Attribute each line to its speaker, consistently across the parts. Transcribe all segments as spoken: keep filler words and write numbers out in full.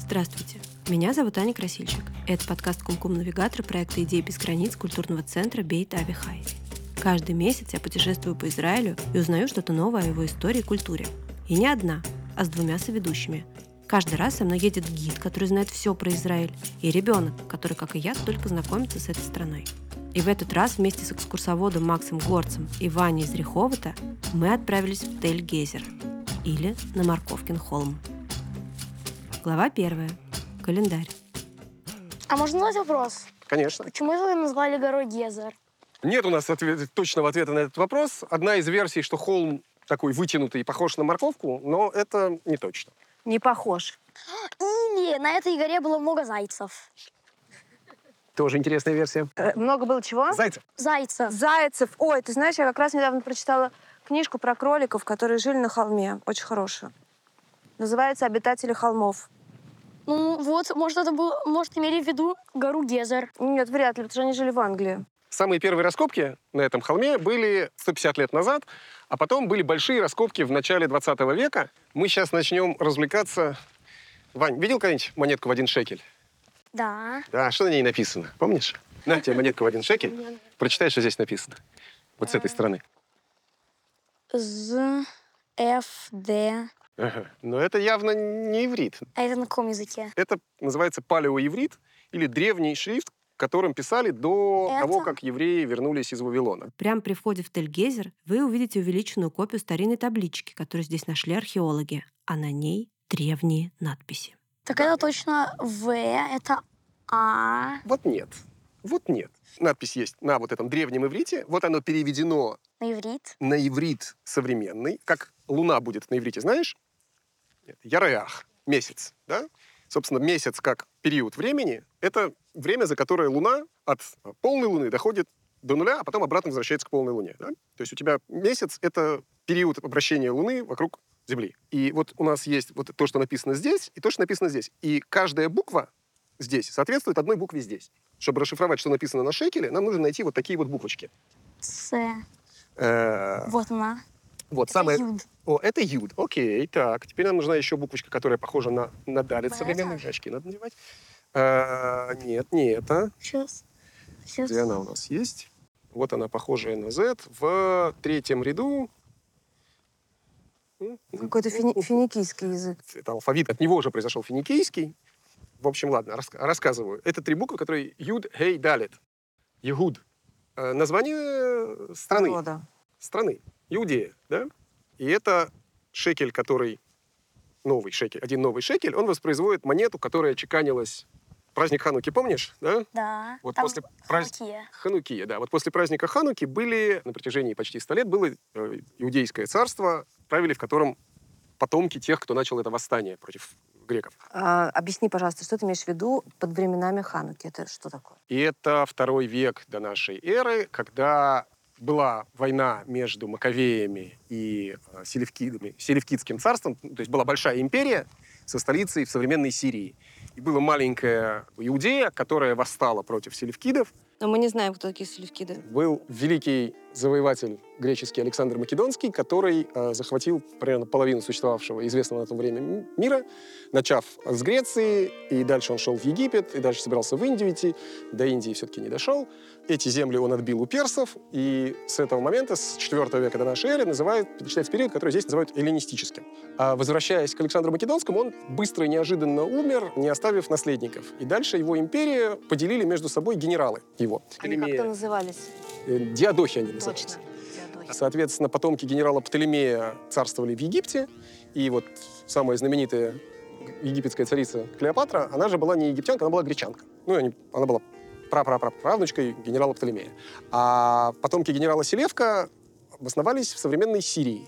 Speaker 1: Здравствуйте, меня зовут Аня Красильщик. Это подкаст «Кумкум-навигатор» проекта «Идеи без границ» культурного центра Бейт Авихай. Каждый месяц я путешествую по Израилю и узнаю что-то новое о его истории и культуре. И не одна, а с двумя соведущими. Каждый раз со мной едет гид, который знает все про Израиль, и ребенок, который, как и я, только знакомится с этой страной. И в этот раз вместе с экскурсоводом Максом Горцем и Ваней из Реховота мы отправились в Тель-Гейзер, или на Морковкин холм. Глава первая. Календарь.
Speaker 2: А можно задать вопрос?
Speaker 3: Конечно.
Speaker 2: Почему вы назвали горой Гезер?
Speaker 3: Нет у нас ответ, точного ответа на этот вопрос. Одна из версий, что холм такой вытянутый и похож на морковку, но это не точно.
Speaker 1: Не похож.
Speaker 2: Или на этой горе было много зайцев.
Speaker 3: Тоже интересная версия.
Speaker 4: Э, много было чего?
Speaker 3: Зайцев.
Speaker 2: Зайцев.
Speaker 4: Зайцев. Ой, ты знаешь, я как раз недавно прочитала книжку про кроликов, которые жили на холме. Очень хорошую. Называется «Обитатели холмов».
Speaker 2: Ну вот, может, это был, может, имели в виду гору Гезер.
Speaker 4: Нет, вряд ли, потому что они жили в Англии.
Speaker 3: Самые первые раскопки на этом холме были сто пятьдесят лет назад, а потом были большие раскопки в начале двадцатого века. Мы сейчас начнем развлекаться. Вань, видел когда-нибудь монетку в один шекель?
Speaker 2: Да.
Speaker 3: Да, что на ней написано? Помнишь? На тебе монетку в один шекель. Прочитай, что здесь написано. Вот с этой стороны.
Speaker 2: З, Ф, Д.
Speaker 3: Ага. Но это явно не иврит.
Speaker 2: А это на каком языке?
Speaker 3: Это называется палеоиврит или древний шрифт, которым писали до
Speaker 2: Это?
Speaker 3: того, как евреи вернулись из Вавилона.
Speaker 1: Прямо при входе в Тель-Гейзер вы увидите увеличенную копию старинной таблички, которую здесь нашли археологи, а на ней древние надписи.
Speaker 2: Так это точно В, это А.
Speaker 3: Вот нет. Вот нет. Надпись есть на вот этом древнем иврите. Вот оно переведено
Speaker 2: На иврит.
Speaker 3: на иврит современный. Как луна будет на иврите, знаешь? Нет. Яреах. Месяц. Да? Собственно, месяц как период времени — это время, за которое луна от полной луны доходит до нуля, а потом обратно возвращается к полной луне. Да? То есть у тебя месяц — это период обращения луны вокруг Земли. И вот у нас есть вот то, что написано здесь, и то, что написано здесь. И каждая буква здесь соответствует одной букве здесь. Чтобы расшифровать, что написано на шекеле, нам нужно найти вот такие вот буквочки.
Speaker 2: С.
Speaker 3: Э,
Speaker 2: Вот она.
Speaker 3: Вот,
Speaker 2: Это
Speaker 3: самое...
Speaker 2: Юд.
Speaker 3: О, это юд. Окей, так. Теперь нам нужна еще буквочка, которая похожа на, на далит.
Speaker 2: Вот
Speaker 3: Современные
Speaker 2: это?
Speaker 3: очки надо надевать. Э, нет, не это.
Speaker 2: Сейчас. Сейчас.
Speaker 3: Где она у нас есть? Вот она, похожая на Z. В третьем ряду.
Speaker 4: Какой-то фини- финикийский язык.
Speaker 3: Это алфавит. От него уже произошел финикийский. В общем, ладно, рас- рассказываю. Это три буквы, которые юд, хей, далит. Егуд. Э, название страны.
Speaker 4: Народа.
Speaker 3: Страны. Иудея, да? И это шекель, который... Новый шекель. Один новый шекель, он воспроизводит монету, которая чеканилась... Праздник Хануки, помнишь, да?
Speaker 2: Да.
Speaker 3: Вот
Speaker 2: Там
Speaker 3: после празд-
Speaker 2: Ханукия.
Speaker 3: Ханукия, да. Вот после праздника Хануки были, на протяжении почти ста лет, было э, иудейское царство, правили в котором потомки тех, кто начал это восстание против греков.
Speaker 4: А, объясни, пожалуйста, что ты имеешь в виду под временами Хануки? Это что такое?
Speaker 3: И это второй век до нашей эры, когда была война между Маковеями и э, Селевкидами, Селевкидским царством. То есть была большая империя со столицей в современной Сирии. И была маленькая Иудея, которая восстала против селевкидов.
Speaker 4: Но мы не знаем, кто такие селевкиды.
Speaker 3: Был великий завоеватель греческий Александр Македонский, который э, захватил примерно половину существовавшего известного на то время м- мира, начав с Греции, и дальше он шел в Египет, и дальше собирался в Индию идти. До Индии все-таки не дошел. Эти земли он отбил у персов, и с этого момента, с четвёртого века до нашей эры, называют, считается период, который здесь называют эллинистическим. А возвращаясь к Александру Македонскому, он быстро и неожиданно умер, не оставив наследников. И дальше его империю поделили между собой генералы его.
Speaker 4: Они как-то назывались.
Speaker 3: Э, Диадохи они назывались.
Speaker 4: Точно. Диадохи.
Speaker 3: Соответственно, потомки генерала Птолемея царствовали в Египте, и вот самая знаменитая египетская царица Клеопатра, она же была не египтянка, она была гречанка. Ну, они, она была прапраправнучкой генерала Птолемея. А потомки генерала Селевка обосновались в современной Сирии.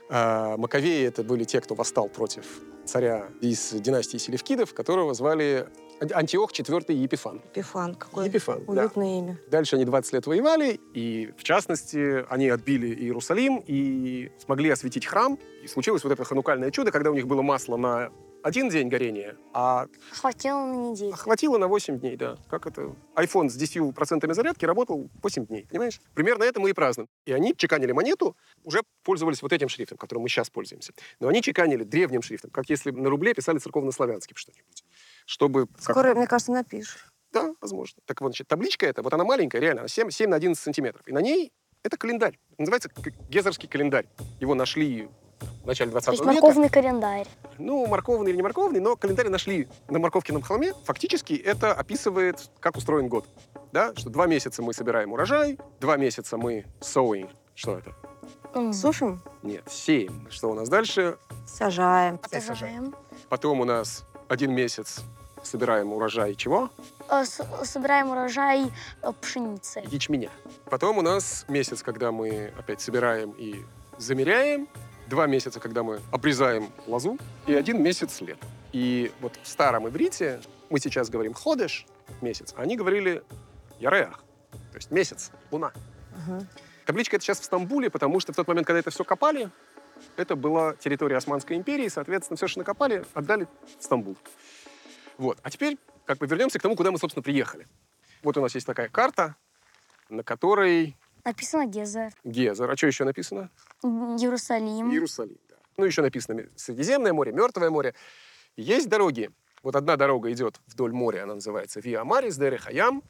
Speaker 3: А Маковеи — это были те, кто восстал против царя из династии Селевкидов, которого звали Антиох четвёртый Епифан.
Speaker 4: Епифан. Какое
Speaker 3: Епифан, да.
Speaker 4: уютное имя.
Speaker 3: Дальше они двадцать лет воевали, и, в частности, они отбили Иерусалим и смогли осветить храм. И случилось вот это ханукальное чудо, когда у них было масло на один день горения, а
Speaker 2: Хватило на неделю.
Speaker 3: хватило на восемь дней, да. Как это? iPhone с десятью процентами зарядки работал восемь дней, понимаешь? Примерно это мы и празднуем. И они чеканили монету, уже пользовались вот этим шрифтом, которым мы сейчас пользуемся. Но они чеканили древним шрифтом, как если на рубле писали церковно-славянским что-нибудь. Чтобы... как-
Speaker 4: Скоро, мне кажется, напишешь.
Speaker 3: Да, возможно. Так вот, значит, табличка эта, вот она маленькая, реально, она семь, семь на одиннадцать сантиметров. И на ней это календарь. Называется к- Гезерский календарь. Его нашли в начале
Speaker 2: То есть
Speaker 3: двадцатого века.
Speaker 2: морковный календарь.
Speaker 3: Ну, морковный или не морковный, но календарь нашли на Морковкином холме. Фактически это описывает, как устроен год. Да? Что два месяца мы собираем урожай, два месяца мы sowing. Что это?
Speaker 2: М.
Speaker 4: Сушим,
Speaker 3: Нет, сеем. Что у нас дальше?
Speaker 4: сажаем.
Speaker 3: Опять
Speaker 2: Сажаем.
Speaker 3: Потом у нас один месяц собираем урожай чего?
Speaker 2: Э, с- Собираем урожай э, пшеницы.
Speaker 3: Ячменя. Потом у нас месяц, когда мы опять собираем и замеряем. Два месяца, когда мы обрезаем лозу. И один месяц лет. И вот в старом иврите мы сейчас говорим ходеш, месяц, а они говорили яреах, то есть месяц, луна.
Speaker 4: Мгм.
Speaker 3: Табличка это сейчас в Стамбуле, потому что в тот момент, когда это все копали, это была территория Османской империи, соответственно, все, что накопали, отдали в Стамбул. Вот. А теперь как бы вернемся к тому, куда мы, собственно, приехали. Вот у нас есть такая карта, на которой
Speaker 2: Написано Гезер.
Speaker 3: Гезер. А что еще написано?
Speaker 2: М, Иерусалим.
Speaker 3: Иерусалим. Да. Ну, еще написано Средиземное море, Мертвое море. И есть дороги. Вот одна дорога идет вдоль моря, она называется Виа Марис, Дер Хаям.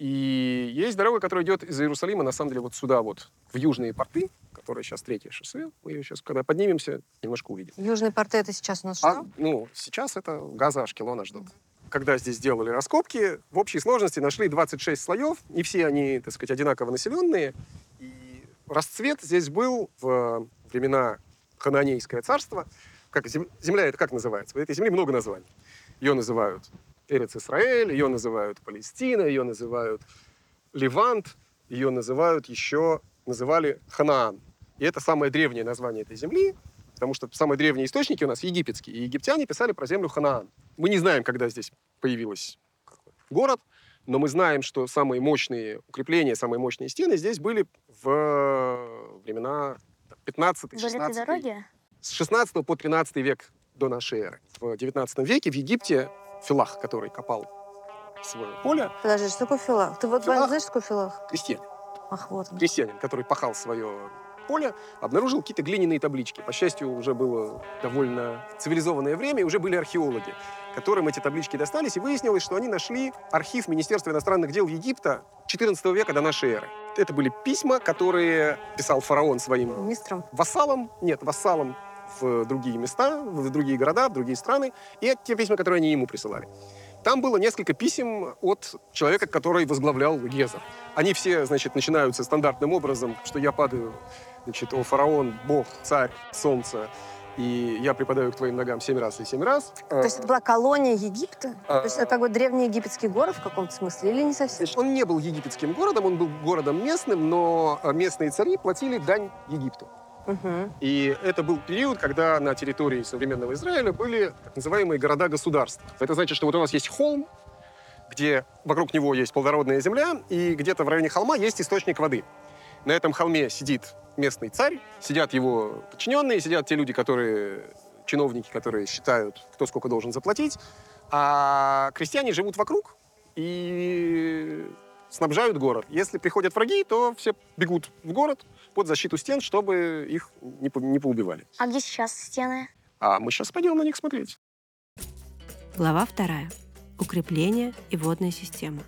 Speaker 3: И есть дорога, которая идет из Иерусалима, на самом деле, вот сюда вот, в южные порты, которые сейчас третье шоссе. Мы ее сейчас, когда поднимемся, немножко увидим.
Speaker 4: Южные порты это сейчас у нас
Speaker 3: А,
Speaker 4: что?
Speaker 3: ну, сейчас это Газа, Ашкелона ждут. Когда здесь делали раскопки, в общей сложности нашли двадцать шесть слоев, и все они, так сказать, одинаково населенные. И расцвет здесь был в времена Ханаанейское царство. Как, зем- земля это как называется? В этой земле много названий. Ее называют Эрец Исраэль, ее называют Палестина, ее называют Левант, ее называют еще, называли Ханаан. И это самое древнее название этой земли, потому что самые древние источники у нас египетские. И египтяне писали про землю Ханаан. Мы не знаем, когда здесь появился город, но мы знаем, что самые мощные укрепления, самые мощные стены здесь были в времена пятнадцатый
Speaker 2: Вдоль этой
Speaker 3: шестнадцатый
Speaker 2: дороги?
Speaker 3: с шестнадцатого по тринадцатый век до нашей эры. В девятнадцатом веке в Египте Филах, который копал свое поле,
Speaker 4: Подожди, что такое филах? Ты вот
Speaker 3: Филах?
Speaker 4: знаешь, что такое филах?
Speaker 3: крестьянин,
Speaker 4: Ах, вот он.
Speaker 3: крестьянин, который пахал свое поле, обнаружил какие-то глиняные таблички. По счастью, уже было довольно цивилизованное время, и уже были археологи, которым эти таблички достались, и выяснилось, что они нашли архив Министерства иностранных дел Египта четырнадцатого века до нашей эры. Это были письма, которые писал фараон своим
Speaker 4: Министром.
Speaker 3: вассалам, нет, вассалам в другие места, в другие города, в другие страны, и это те письма, которые они ему присылали. Там было несколько писем от человека, который возглавлял Гезер. Они все, значит, начинаются стандартным образом, что я падаю, значит, о фараон, бог, царь, солнце, и я припадаю к твоим ногам семь раз и семь раз.
Speaker 4: То есть это была колония Египта?
Speaker 3: А.
Speaker 4: То есть это как бы древний египетский город в каком-то смысле или не совсем?
Speaker 3: Значит, он не был египетским городом, он был городом местным, но местные цари платили дань Египту.
Speaker 4: Мгм.
Speaker 3: И это был период, когда на территории современного Израиля были так называемые города-государства. Это значит, что вот у нас есть холм, где вокруг него есть плодородная земля, и где-то в районе холма есть источник воды. На этом холме сидит местный царь, сидят его подчиненные, сидят те люди, которые, чиновники, которые считают, кто сколько должен заплатить, а крестьяне живут вокруг и снабжают город. Если приходят враги, то все бегут в город под защиту стен, чтобы их не, по- не поубивали.
Speaker 2: А где сейчас стены?
Speaker 3: А мы сейчас пойдем на них смотреть.
Speaker 1: Глава вторая. Укрепление и водная система.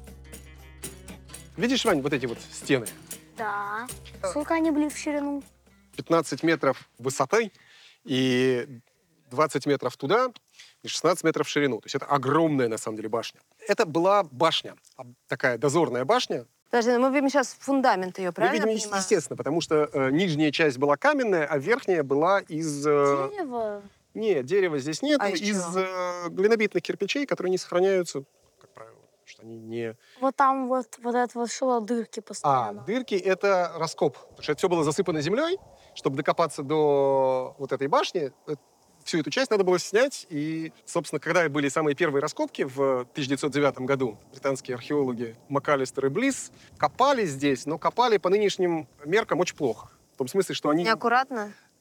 Speaker 3: Видишь, Вань, вот эти вот стены?
Speaker 2: Да. Сколько они были в ширину?
Speaker 3: пятнадцать метров высотой и двадцать метров туда и шестнадцать метров в ширину. То есть это огромная, на самом деле, башня. Это была башня, а, такая дозорная башня.
Speaker 4: Подожди, ну мы видим сейчас фундамент ее,
Speaker 3: Мы
Speaker 4: правильно?
Speaker 3: видим,
Speaker 4: я
Speaker 3: е-
Speaker 4: понимаю?
Speaker 3: естественно, потому что э, нижняя часть была каменная, а верхняя была из... э,
Speaker 2: Дерево?
Speaker 3: Нет, дерева здесь нет,
Speaker 4: А из
Speaker 3: из
Speaker 4: чего?
Speaker 3: э, глинобитных кирпичей, которые не сохраняются, как правило, потому что они не...
Speaker 2: Вот там вот, вот это вот шло дырки
Speaker 3: А,
Speaker 2: постоянно.
Speaker 3: дырки — это раскоп. Потому что это все было засыпано землей. Чтобы докопаться до вот этой башни, э, всю эту часть надо было снять. И, собственно, когда были самые первые раскопки в тысяча девятьсот девятом году, британские археологи МакАлистер и Блисс копали здесь, но копали по нынешним меркам очень плохо. В том смысле, что они...
Speaker 4: Неаккуратно?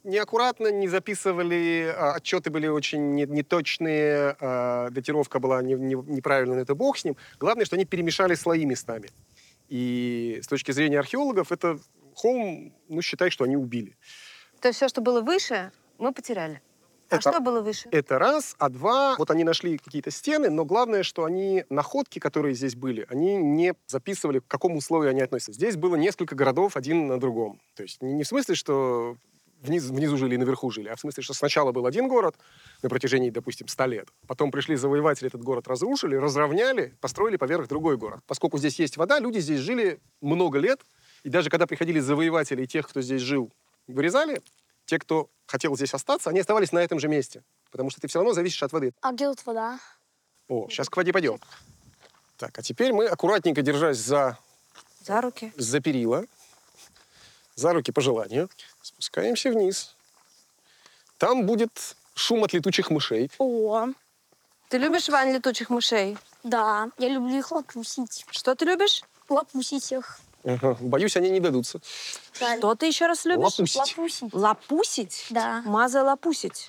Speaker 3: неаккуратно, не записывали, а, отчеты были очень не- неточные, а, датировка была не- не- неправильная, но это бог с ним. Главное, что они перемешали слои местами. И с точки зрения археологов, это холм, ну, считай, что они убили.
Speaker 4: То есть все, что было выше, мы потеряли. А
Speaker 3: Это-
Speaker 4: что было выше?
Speaker 3: Это раз. А два, вот они нашли какие-то стены, но главное, что они, находки, которые здесь были, они не записывали, к какому условию они относятся. Здесь было несколько городов один на другом. То есть не, не в смысле, что вниз, внизу жили и наверху жили, а в смысле, что сначала был один город на протяжении, допустим, ста лет. Потом пришли завоеватели, этот город разрушили, разровняли, построили поверх другой город. Поскольку здесь есть вода, люди здесь жили много лет. И даже когда приходили завоеватели и тех, кто здесь жил, вырезали, те, кто хотел здесь остаться, они оставались на этом же месте. Потому что ты все равно зависишь от воды.
Speaker 2: А где тут вода?
Speaker 3: О, сейчас к воде пойдем. Так, а теперь мы, аккуратненько держась за,
Speaker 4: За руки.
Speaker 3: за перила, за руки по желанию, спускаемся вниз. Там будет шум от летучих мышей.
Speaker 2: О,
Speaker 4: Ты любишь, Вань, летучих мышей?
Speaker 2: да, я люблю их лопусить.
Speaker 4: Что ты любишь?
Speaker 2: Лопусить их.
Speaker 3: Ага, боюсь, они не дадутся.
Speaker 4: Что ты еще раз любишь?
Speaker 3: Лопусить.
Speaker 2: Лопусить.
Speaker 4: Лопусить?
Speaker 2: Да.
Speaker 4: Маза лопусить.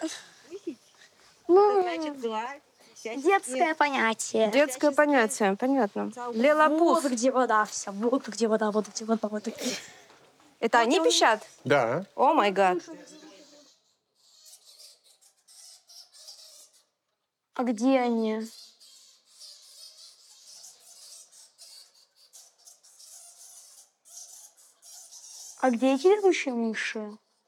Speaker 2: Ну, детское понятие.
Speaker 4: Детское понятие, понятно. Лелопус.
Speaker 2: Вот где вода вся, вот где вода, вот где вода, вот где.
Speaker 4: Это они пищат?
Speaker 3: Да.
Speaker 4: О май гад.
Speaker 2: А где они? А где эти летучие мыши?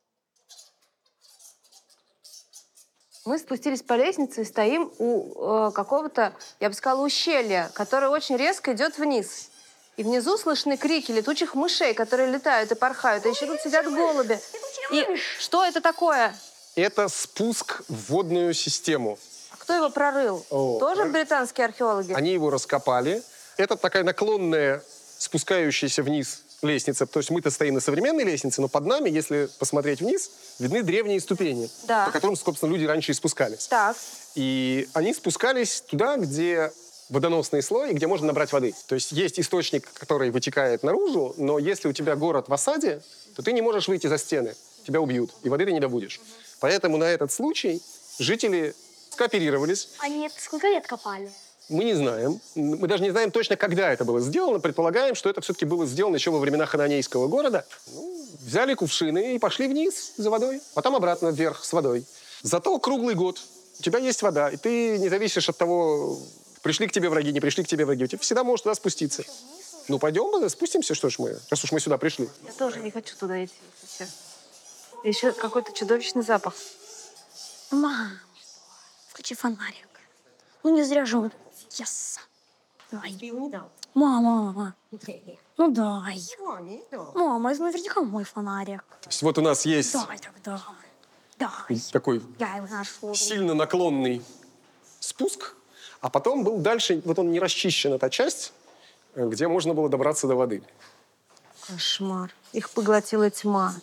Speaker 4: Мы спустились по лестнице и стоим у э, какого-то, я бы сказала, ущелья, которое очень резко идет вниз. И внизу слышны крики летучих мышей, которые летают и порхают. А еще тут сидят голуби. И что это такое?
Speaker 3: Это спуск в водную систему.
Speaker 4: А кто его прорыл?
Speaker 3: О,
Speaker 4: Тоже
Speaker 3: э,
Speaker 4: британские археологи?
Speaker 3: Они его раскопали. Это такая наклонная, спускающаяся вниз лестница. То есть мы-то стоим на современной лестнице, но под нами, если посмотреть вниз, видны древние ступени,
Speaker 4: Да.
Speaker 3: по которым, собственно, люди раньше и спускались.
Speaker 4: Так.
Speaker 3: И они спускались туда, где водоносный слой, где можно набрать воды. То есть есть источник, который вытекает наружу, но если у тебя город в осаде, то ты не можешь выйти за стены. Тебя убьют, и воды ты не добудешь. Поэтому на этот случай жители скооперировались.
Speaker 2: Они это сколько лет копали?
Speaker 3: Мы не знаем. Мы даже не знаем точно, когда это было сделано. Предполагаем, что это все-таки было сделано еще во времена хананейского города. Ну, взяли кувшины и пошли вниз за водой, потом обратно вверх с водой. Зато круглый год у тебя есть вода, и ты не зависишь от того, пришли к тебе враги, не пришли к тебе враги. Ты всегда можешь туда спуститься. Ну, пойдем, спустимся, что ж мы, раз уж мы сюда пришли.
Speaker 4: Я тоже не хочу туда идти сейчас. Еще какой-то чудовищный запах.
Speaker 2: Мам, включи фонарик. Ну не зря же он. Yes. Давай. Мама, мама. Ну дай. Мама, это наверняка мой фонарик.
Speaker 3: То есть вот у нас есть
Speaker 2: Дай тогда. Дай.
Speaker 3: такой
Speaker 2: Я его нашел.
Speaker 3: сильно наклонный спуск, а потом был дальше, вот он не расчищен, эта часть, где можно было добраться до воды.
Speaker 4: Кошмар. Их поглотила тьма.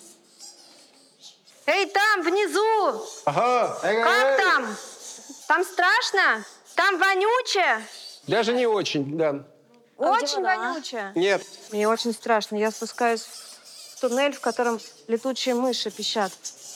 Speaker 4: Эй, там, внизу!
Speaker 3: Ага!
Speaker 4: Как там? Там страшно? Там вонюче?
Speaker 3: Даже не очень, да.
Speaker 2: А где
Speaker 4: Очень
Speaker 2: вода?
Speaker 4: вонюче.
Speaker 3: Нет.
Speaker 4: Мне очень страшно. Я спускаюсь в туннель, в котором летучие мыши пищат.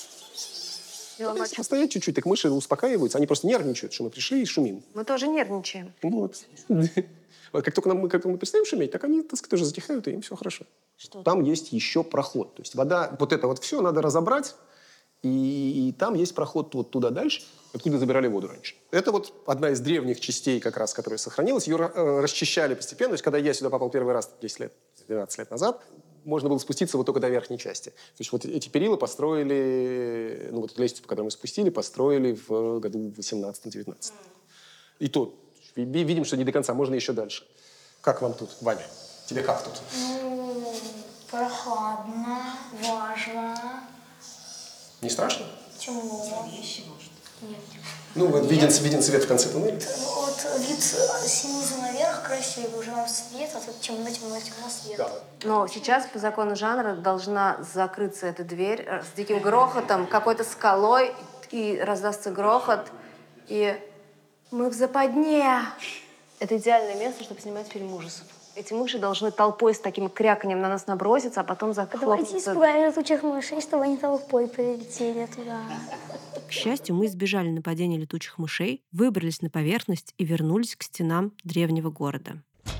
Speaker 3: Если постоять чуть-чуть, так мыши успокаиваются. Они просто нервничают, что мы пришли и шумим.
Speaker 4: Мы тоже нервничаем.
Speaker 3: Вот. Вот Как только нам, как только мы перестаем шуметь, так они, так сказать, тоже затихают, и им все хорошо.
Speaker 2: Что
Speaker 3: Там есть еще проход. То есть вода, вот это вот все надо разобрать, и, и там есть проход вот туда дальше, откуда забирали воду раньше. Это вот одна из древних частей, как раз, которая сохранилась. Ее э, расчищали постепенно. То есть когда я сюда попал первый раз десять лет, двенадцать лет назад, можно было спуститься вот только до верхней части. То есть вот эти перила построили, ну вот эту лестницу, по которой мы спустили, построили в году восемнадцатом-девятнадцатом. И то ви- видим, что не до конца, можно еще дальше. Как вам тут, Ваня? Тебе как тут?
Speaker 2: Прохладно, влажно,
Speaker 3: Не страшно?
Speaker 2: темно. Нет.
Speaker 3: Ну, вот виден, виден свет в конце туннеля.
Speaker 2: Вот вид снизу наверх красивый, уже нам свет, а тут темно, темно, темно свет.
Speaker 3: Да.
Speaker 4: Но сейчас по закону жанра должна закрыться эта дверь э, с диким грохотом, какой-то скалой, и раздастся грохот, и мы в западне. Это идеальное место, чтобы снимать фильм ужасов. Эти мыши должны толпой с таким кряканьем на нас наброситься, а потом
Speaker 2: Давайте
Speaker 4: захлопнуться.
Speaker 2: испугаем летучих мышей, чтобы они толпой прилетели туда.
Speaker 1: К счастью, мы избежали нападения летучих мышей, выбрались на поверхность и вернулись к стенам древнего города.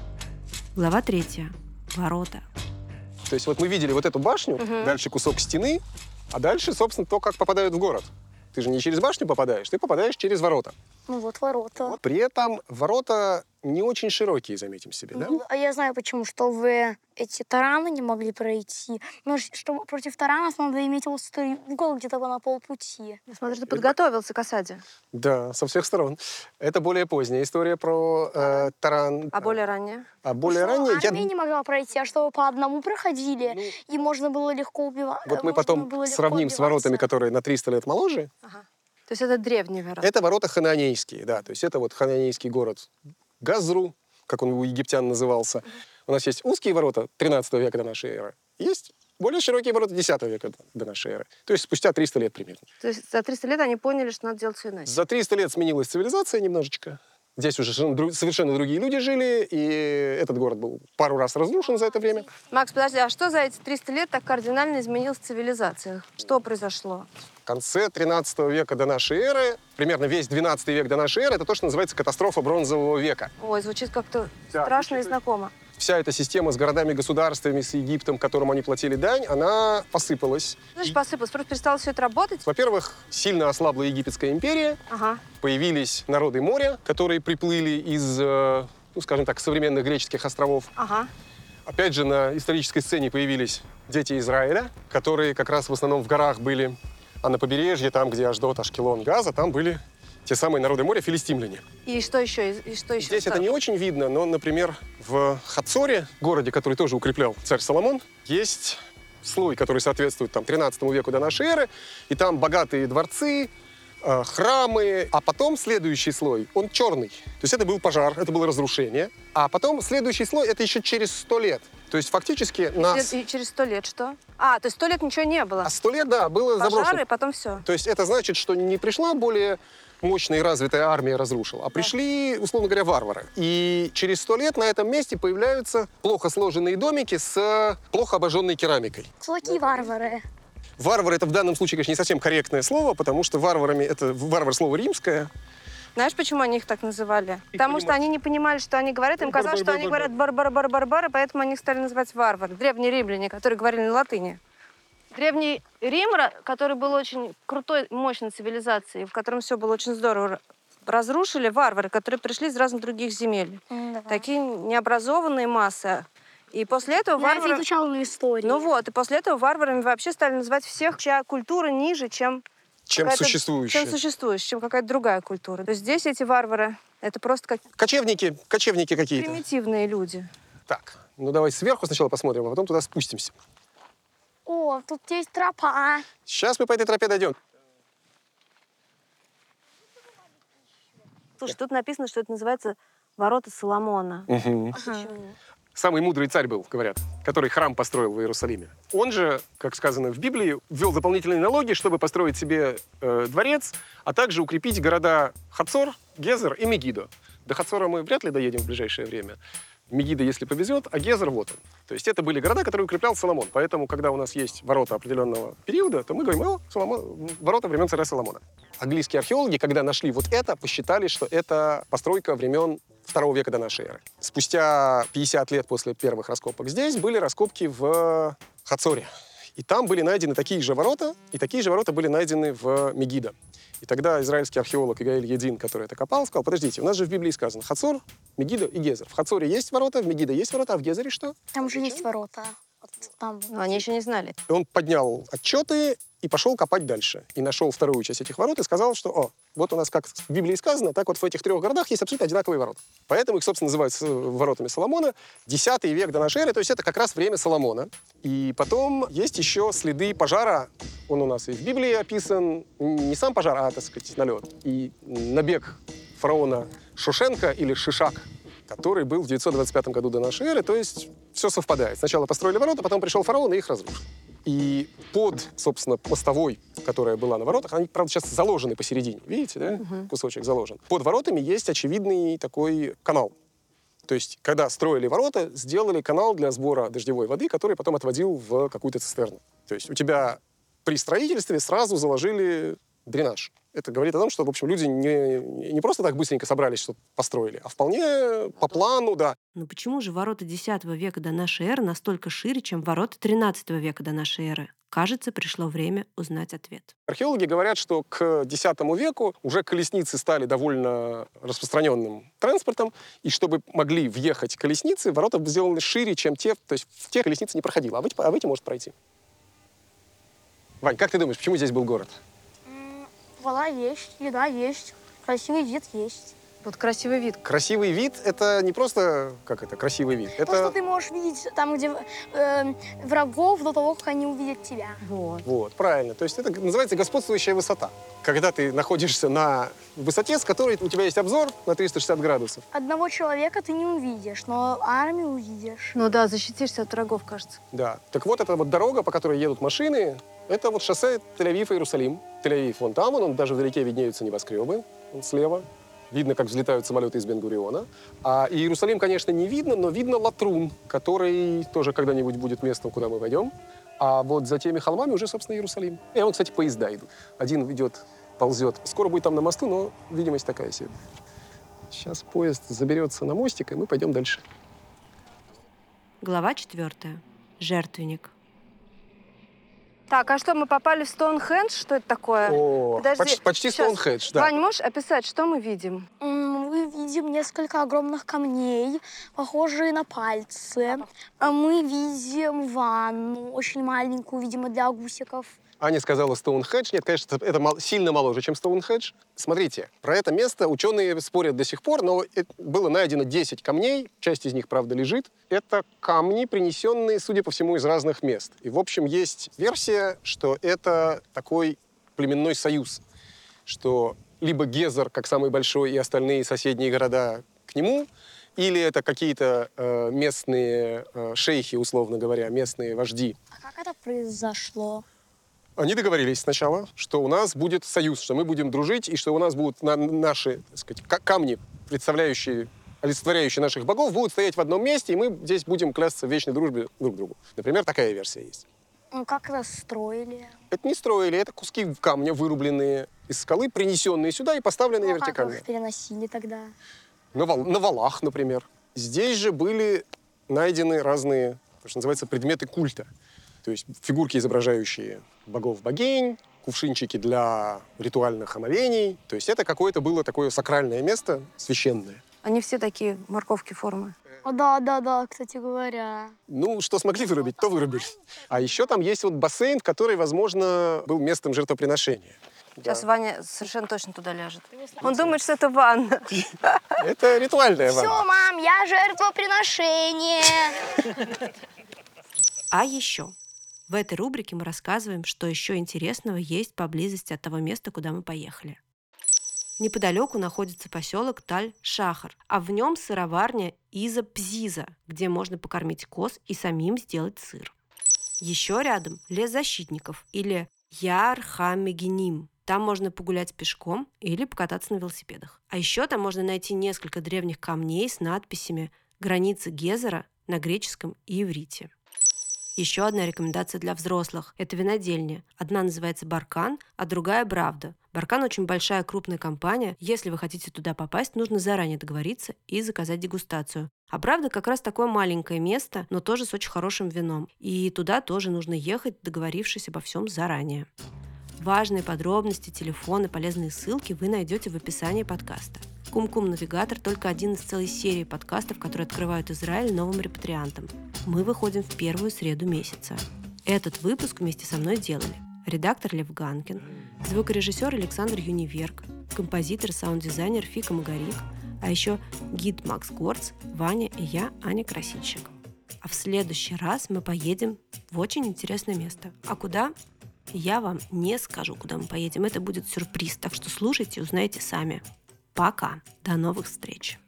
Speaker 1: Глава третья. Ворота.
Speaker 3: То есть вот мы видели вот эту башню,
Speaker 4: Мгм.
Speaker 3: дальше кусок стены, а дальше, собственно, то, как попадают в город. Ты же не через башню попадаешь, ты попадаешь через ворота.
Speaker 2: Ну вот ворота.
Speaker 3: При этом ворота не очень широкие, заметим себе, да?
Speaker 2: Ну, а я знаю почему, чтобы эти тараны не могли пройти. Но ш- что против таранов надо иметь острый угол где-то на полпути.
Speaker 4: Я смотрю, ты подготовился к осаде.
Speaker 3: Да, со всех сторон. Это более поздняя история про э, таран.
Speaker 4: А более ранее?
Speaker 3: А более
Speaker 2: Что
Speaker 3: ранее... я-
Speaker 2: армия не могла пройти, а чтобы по одному проходили, и можно было легко убивать.
Speaker 3: Вот мы потом сравним с воротами, которые на триста лет моложе.
Speaker 4: Ага. То есть это древние ворота.
Speaker 3: Это ворота хананейские, да. То есть это вот хананейский город Газру, как он у египтян назывался. У нас есть узкие ворота тринадцатого века до нашей эры. Есть более широкие ворота десятого века до нашей эры. То есть спустя триста лет примерно.
Speaker 4: То есть за триста лет они поняли, что надо делать все иначе.
Speaker 3: За триста лет сменилась цивилизация немножечко. Здесь уже совершенно дру- совершенно другие люди жили, и этот город был пару раз разрушен за это время.
Speaker 4: Макс, подожди, а что за эти триста лет так кардинально изменилась цивилизация? Что произошло?
Speaker 3: В конце тринадцатого века до нашей эры, примерно весь двенадцатый век до нашей эры, это то, что называется катастрофа бронзового века.
Speaker 4: Ой, звучит как-то
Speaker 3: Да,
Speaker 4: страшно и
Speaker 3: звучит-
Speaker 4: знакомо.
Speaker 3: Вся эта система с городами-государствами, с Египтом, которому они платили дань, она посыпалась.
Speaker 4: Знаешь,
Speaker 3: И,
Speaker 4: посыпалось, просто перестало все это работать.
Speaker 3: во-первых, сильно ослабла египетская империя,
Speaker 4: Ага.
Speaker 3: появились народы моря, которые приплыли из, э, ну, скажем так, современных греческих островов.
Speaker 4: Ага.
Speaker 3: Опять же, на исторической сцене появились дети Израиля, которые как раз в основном в горах были, а на побережье, там, где Ашдод, Ашкелон, Газа, там были те самые народы моря, филистимляне.
Speaker 4: И что еще? И и что еще?
Speaker 3: Здесь это не очень видно, но, например, в Хацоре, городе, который тоже укреплял царь Соломон, есть слой, который соответствует там, тринадцатому веку до нашей эры, и там богатые дворцы, э, храмы, а потом следующий слой, он черный. То есть это был пожар, это было разрушение, а потом следующий слой, это еще через сто лет. То есть фактически нас...
Speaker 4: И через сто лет что? А, то есть сто лет ничего не было.
Speaker 3: А сто лет, да, было
Speaker 4: Пожары,
Speaker 3: заброшено.
Speaker 4: и потом все.
Speaker 3: То есть это значит, что не пришла более мощная и развитая армия разрушила, а пришли, условно говоря, варвары. И через сто лет на этом месте появляются плохо сложенные домики с плохо обожженной керамикой.
Speaker 2: Кто такие варвары?
Speaker 3: Варвары — это в данном случае, конечно, не совсем корректное слово, потому что варварами — это варвар слово римское.
Speaker 4: Знаешь, почему они их так называли?
Speaker 3: Их
Speaker 4: Потому что
Speaker 3: понимать.
Speaker 4: они не понимали, что они говорят. Им казалось, что они говорят бар-бар-бар-бар-бар, поэтому они их стали называть варвары. Древние римляне, которые говорили на латыни. Древний Рим, ра- который был очень крутой, мощной цивилизацией, в котором все было очень здорово, р- разрушили варвары, которые пришли из разных других земель.
Speaker 2: Да.
Speaker 4: Такие необразованные массы. И после этого
Speaker 2: Я
Speaker 4: варвары...
Speaker 2: изучала на истории.
Speaker 4: Ну вот, и после этого варварами вообще стали называть всех, чья культура ниже, чем
Speaker 3: Чем
Speaker 4: какая-то-
Speaker 3: существующее.
Speaker 4: чем существующая, чем какая-то другая культура. То есть здесь эти варвары — это просто как
Speaker 3: Кочевники, кочевники какие-то.
Speaker 4: примитивные люди.
Speaker 3: Так, ну давай сверху сначала посмотрим, а потом туда спустимся.
Speaker 2: О, тут есть тропа.
Speaker 3: Сейчас мы по этой тропе дойдем.
Speaker 4: Слушай, тут написано, что это называется ворота Соломона.
Speaker 3: Самый мудрый царь был, говорят, который храм построил в Иерусалиме. Он же, как сказано в Библии, ввел дополнительные налоги, чтобы построить себе э, дворец, а также укрепить города Хацор, Гезер и Мегидо. До Хацора мы вряд ли доедем в ближайшее время. Мегидо, если повезет, а Гезер вот он. То есть это были города, которые укреплял Соломон. Поэтому, когда у нас есть ворота определенного периода, то мы говорим, о, Соломон, ворота времен царя Соломона. Английские археологи, когда нашли вот это, посчитали, что это постройка времен второго века до нашей эры. Спустя пятьдесят лет после первых раскопок здесь были раскопки в Хацоре. И там были найдены такие же ворота, и такие же ворота были найдены в Мегидо. И тогда израильский археолог Игаэль Един, который это копал, сказал, подождите, у нас же в Библии сказано Хацор, Мегидо и Гезер. В Хацоре есть ворота, в Мегидо есть ворота, а в Гезере что?
Speaker 2: Там же есть ворота. Вот там.
Speaker 4: Но они еще не знали.
Speaker 3: И он поднял отчеты и пошел копать дальше. И нашел вторую часть этих ворот и сказал, что, о, вот у нас, как в Библии сказано, так вот в этих трех городах есть абсолютно одинаковые ворота. Поэтому их, собственно, называют с- воротами Соломона. Десятый век до нашей эры, то есть это как раз время Соломона. И потом есть еще следы пожара. Он у нас и в Библии описан. Не сам пожар, а, так сказать, налет. И набег фараона Шушенко или Шишак, который был в девятьсот двадцать пятом году до нашей эры, то есть все совпадает. Сначала построили ворота, потом пришел фараон и их разрушил. И под, собственно, мостовой, которая была на воротах, они, правда, сейчас заложены посередине. Видите, да? Кусочек заложен. Под воротами есть очевидный такой канал. То есть, когда строили ворота, сделали канал для сбора дождевой воды, который потом отводил в какую-то цистерну. То есть у тебя при строительстве сразу заложили дренаж. Это говорит о том, что, в общем, люди не, не просто так быстренько собрались, что построили, а вполне по плану, да.
Speaker 1: Но почему же ворота десятого века до нашей эры настолько шире, чем ворота тринадцатого века до нашей эры? Кажется, пришло время узнать ответ.
Speaker 3: Археологи говорят, что к десятому веку уже колесницы стали довольно распространенным транспортом, и чтобы могли въехать колесницы, ворота сделаны шире, чем те, то есть в те колесницы не проходило, а в эти, а в эти может пройти. Вань, как ты думаешь, почему здесь был город?
Speaker 2: Вода есть, еда есть, красивый вид есть.
Speaker 4: Вот красивый вид.
Speaker 3: Красивый вид — это не просто, как это, красивый вид.
Speaker 2: То,
Speaker 3: Это
Speaker 2: что ты можешь видеть там, где э, врагов, до того, как они увидят тебя.
Speaker 4: Вот.
Speaker 3: вот, правильно. То есть это называется господствующая высота. Когда ты находишься на высоте, с которой у тебя есть обзор на триста шестьдесят градусов.
Speaker 2: Одного человека ты не увидишь, но армию увидишь.
Speaker 4: Ну да, защитишься от врагов, кажется.
Speaker 3: Да. Так вот, эта вот дорога, по которой едут машины, это вот шоссе Тель-Авив-Иерусалим. Тель-Авив вон там, он, он даже вдалеке виднеются небоскребы, он слева. Видно, как взлетают самолеты из Бен-Гуриона. А Иерусалим, конечно, не видно, но видно Латрун, который тоже когда-нибудь будет местом, куда мы пойдем. А вот за теми холмами уже, собственно, Иерусалим. И вон, кстати, поезда идут. Один идет, ползет. Скоро будет там на мосту, но видимость такая себе. Сейчас поезд заберется на мостик, и мы пойдем дальше.
Speaker 1: Глава четвертая. Жертвенник.
Speaker 4: Так, а что, мы попали в Стоунхендж? Что это такое?
Speaker 3: О,
Speaker 4: Подожди,
Speaker 3: почти, почти
Speaker 4: сейчас.
Speaker 3: Стоунхендж, да.
Speaker 4: Вань, можешь описать, что мы видим?
Speaker 2: М, Мы видим несколько огромных камней, похожие на пальцы. А Мы видим ванну, очень маленькую, видимо, для гусиков.
Speaker 3: Аня сказала Стоунхендж. Нет, конечно, это мал- сильно моложе, чем Стоунхендж. Смотрите, про это место ученые спорят до сих пор, но это было найдено десять камней, часть из них, правда, лежит. Это камни, принесенные, судя по всему, из разных мест. И, в общем, есть версия, что это такой племенной союз, что либо Гезер, как самый большой, и остальные соседние города к нему, или это какие-то э, местные э, шейхи, условно говоря, местные вожди.
Speaker 2: А как это произошло?
Speaker 3: Они договорились сначала, что у нас будет союз, что мы будем дружить, и что у нас будут на- наши, так сказать, ка- камни, представляющие, олицетворяющие наших богов, будут стоять в одном месте, и мы здесь будем клясться в вечной дружбе друг к другу. Например, такая версия есть.
Speaker 2: Ну, как это строили?
Speaker 3: Это не строили, это куски камня, вырубленные из скалы, принесенные сюда и поставленные
Speaker 2: Ну, а как
Speaker 3: вертикально.
Speaker 2: их переносили тогда?
Speaker 3: На, вал- на валах, например. Здесь же были найдены разные, то, что называется, предметы культа. То есть фигурки, изображающие богов-богинь, кувшинчики для ритуальных омовений. То есть это какое-то было такое сакральное место, священное.
Speaker 4: Они все такие морковки формы.
Speaker 2: О, да, да, да, кстати говоря.
Speaker 3: Ну, что смогли вырубить, то вырубили. А еще там есть вот бассейн, который, возможно, был местом жертвоприношения.
Speaker 4: Сейчас Ваня совершенно точно туда ляжет. Он думает, что это ванна.
Speaker 3: Это ритуальная
Speaker 2: Все,
Speaker 3: ванна.
Speaker 2: мам, я жертвоприношение.
Speaker 1: А еще. В этой рубрике мы рассказываем, что еще интересного есть поблизости от того места, куда мы поехали. Неподалеку находится поселок Таль-Шахар, а в нем сыроварня Иза-Пзиза, где можно покормить коз и самим сделать сыр. Еще рядом лес защитников или Яр-Ха-Мегиним. Там можно погулять пешком или покататься на велосипедах. А еще там можно найти несколько древних камней с надписями «Границы Гезера» на греческом и иврите. Еще одна рекомендация для взрослых – это винодельня. Одна называется «Баркан», а другая «Бравда». «Баркан» – очень большая крупная компания. Если вы хотите туда попасть, нужно заранее договориться и заказать дегустацию. А «Бравда» как раз такое маленькое место, но тоже с очень хорошим вином. И туда тоже нужно ехать, договорившись обо всем заранее. Важные подробности, телефоны, полезные ссылки вы найдете в описании подкаста. Кум-Кум Навигатор – только один из целой серии подкастов, которые открывают Израиль новым репатриантам. Мы выходим в первую среду месяца. Этот выпуск вместе со мной делали редактор Лев Ганкин, звукорежиссер Александр Юниверк, композитор и саунд-дизайнер Фика Магарик, а еще гид Макс Горц, Ваня и я, Аня Красильщик. А в следующий раз мы поедем в очень интересное место. А куда? Я вам не скажу, куда мы поедем. Это будет сюрприз, так что слушайте и узнаете сами. Пока. До новых встреч.